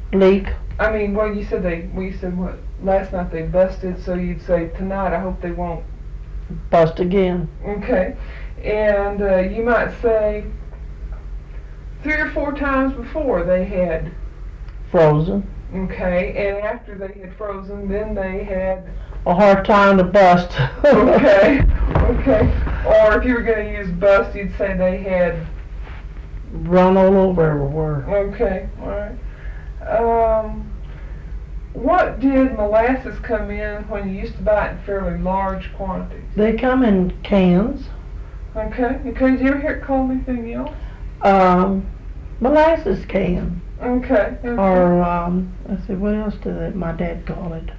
Leak. I mean, well, you said what, last night they busted, so you'd say tonight I hope they won't. Bust again. Okay. And you might say 3 or 4 times before they had. Frozen. Okay. And after they had frozen, then they had. A hard time to bust. Okay. Okay. Or if you were going to use bust, you'd say they had. Run all over everywhere. Okay. All right. What did molasses come in when you used to buy it in fairly large quantities? They come in cans. Okay. Okay. Did you ever hear it called anything else? Molasses can. Okay. Okay. Or, let's see, what else did my dad call it?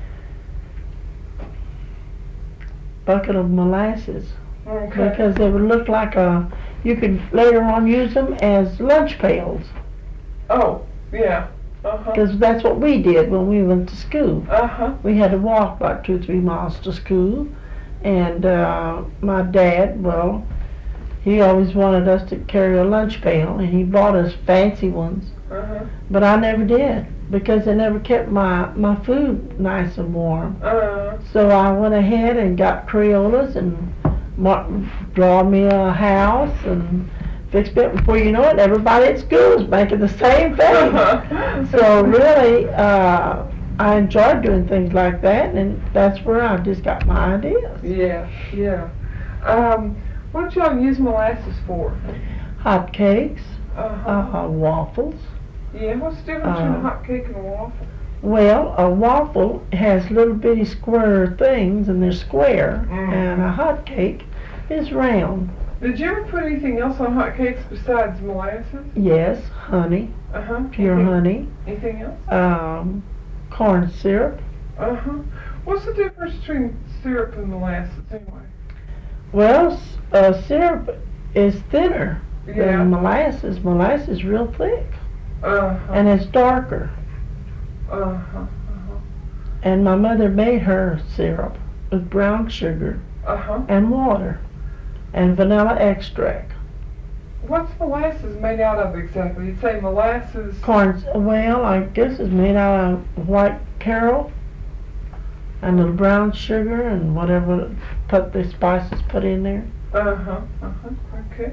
Bucket of molasses. Okay. Because they would look like you could later on use them as lunch pails. Oh, yeah. Uh-huh. Because that's what we did when we went to school. Uh-huh. We had to walk about 2 or 3 miles to school. And my dad, well, he always wanted us to carry a lunch pail, and he bought us fancy ones. Uh-huh. But I never did, because they never kept my food nice and warm. Uh-huh. So I went ahead and got Crayolas and draw me a house and fixed it. Before you know it, everybody at school was making the same thing. So really, I enjoyed doing things like that, and that's where I just got my ideas. Yeah, yeah. What did y'all use molasses for? Hot cakes, Uh-huh. waffles. Yeah, what's the difference between a hot cake and a waffle? Well, a waffle has little bitty square things, and they're square, and a hot cake is round. Did you ever put anything else on hot cakes besides molasses? Yes, honey, Uh-huh. pure honey, Anything else? corn syrup. Uh-huh. What's the difference between syrup and molasses anyway? Well, syrup is thinner Yeah. than molasses. Molasses is real thick, Uh-huh. and it's darker. Uh-huh. Uh-huh. And my mother made her syrup with brown sugar Uh-huh. and water and vanilla extract. What's molasses made out of exactly? You'd say molasses. Well, I guess it's made out of white Carol and little brown sugar and whatever put the spices put in there. Uh-huh. Uh-huh. Okay.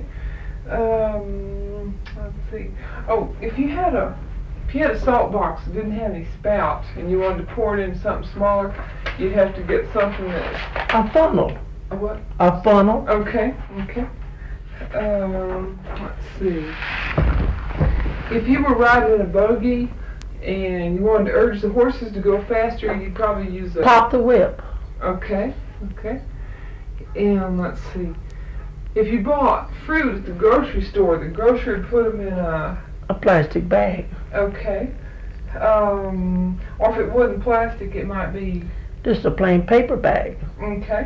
Let's see. Oh, if you had a salt box that didn't have any spout and you wanted to pour it in something smaller, you'd have to get something that. A funnel. A what? A funnel. Okay. Okay. Let's see. If you were riding a buggy and you wanted to urge the horses to go faster, you'd probably use a. Pop the whip. Okay. Okay. And let's see. If you bought fruit at the grocery store, the grocer would put them in a plastic bag. Okay. Or if it wasn't plastic, it might be. Just a plain paper bag. Okay.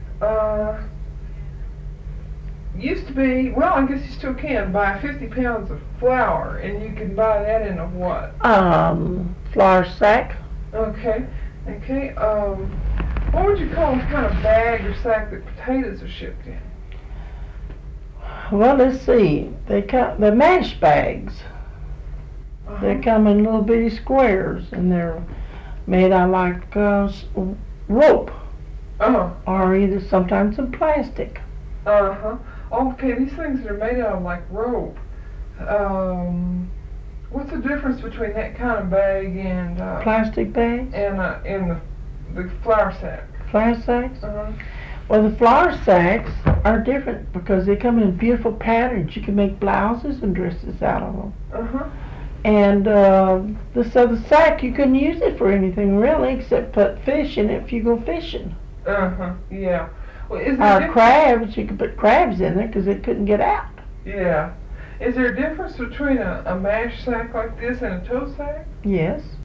Used to be, well, I guess you still can buy 50 pounds of flour, and you can buy that in a what? Flour sack. Okay. Okay. What would you call the kind of bag or sack that potatoes are shipped in? Well, let's see. They're mash bags. They come in little bitty squares, and they're made out like rope, or either sometimes in plastic. Uh-huh. Okay, these things that are made out of like rope. What's the difference between that kind of bag and plastic bags? And the flour sack? Flour sacks? Uh-huh. Well, the flour sacks are different because they come in beautiful patterns. You can make blouses and dresses out of them. Uh-huh. And the sack, you couldn't use it for anything really except put fish in it if you go fishing. Uh-huh, yeah. Well, is there crabs, you could put crabs in there because they couldn't get out. Yeah. Is there a difference between a mash sack like this and a tow sack? Yes.